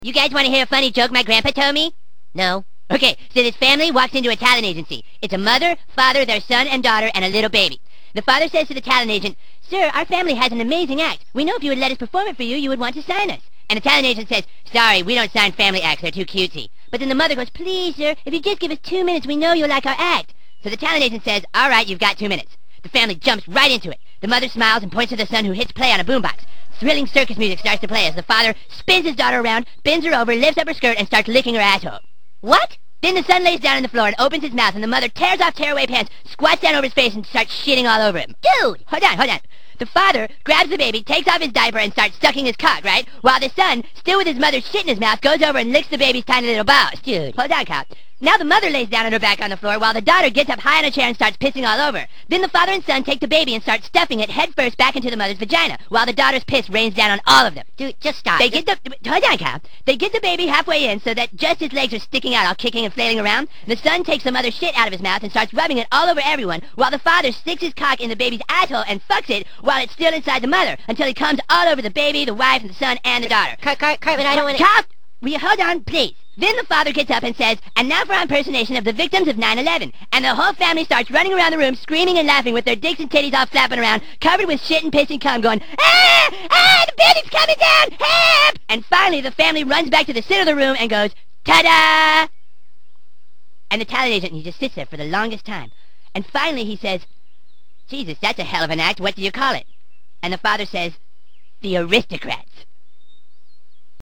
You guys want to hear a funny joke my grandpa told me? No. Okay, so this family walks into a talent agency. It's a mother, father, their son and daughter, and a little baby. The father says to the talent agent, "Sir, our family has an amazing act. We know if you would let us perform it for you, you would want to sign us." And the talent agent says, "Sorry, we don't sign family acts. They're too cutesy." But then the mother goes, "Please, sir, if you just give us 2 minutes, we know you'll like our act." So the talent agent says, "All right, you've got 2 minutes." The family jumps right into it. The mother smiles and points to the son, who hits play on a boombox. Thrilling circus music starts to play as the father spins his daughter around, bends her over, lifts up her skirt, and starts licking her asshole. What? Then the son lays down on the floor and opens his mouth, and the mother tears off tearaway pants, squats down over his face, and starts shitting all over him. Dude! Hold on. The father grabs the baby, takes off his diaper, and starts sucking his cock, right? While the son, still with his mother's shit in his mouth, goes over and licks the baby's tiny little balls. Dude. Hold on, cop. Now the mother lays down on her back on the floor while the daughter gets up high on a chair and starts pissing all over. Then the father and son take the baby and start stuffing it head first back into the mother's vagina, while the daughter's piss rains down on all of them. Dude, just stop. Hold on, cop. They get the baby halfway in so that just his legs are sticking out, all kicking and flailing around. The son takes the mother's shit out of his mouth and starts rubbing it all over everyone, while the father sticks his cock in the baby's asshole and fucks it while it's still inside the mother, until he comes all over the baby, the wife, and the son, and the daughter. Cartman, I don't want to... Cop! Will you hold on, please? Then the father gets up and says, "And now for our impersonation of the victims of 9/11. And the whole family starts running around the room, screaming and laughing with their dicks and titties all flapping around, covered with shit and piss and cum, going, "Ah! The baby's coming down! Help!" And finally the family runs back to the center of the room and goes, "Ta-da!" And the talent agent, he just sits there for the longest time. And finally he says, "Jesus, that's a hell of an act. What do you call it?" And the father says, "The Aristocrats."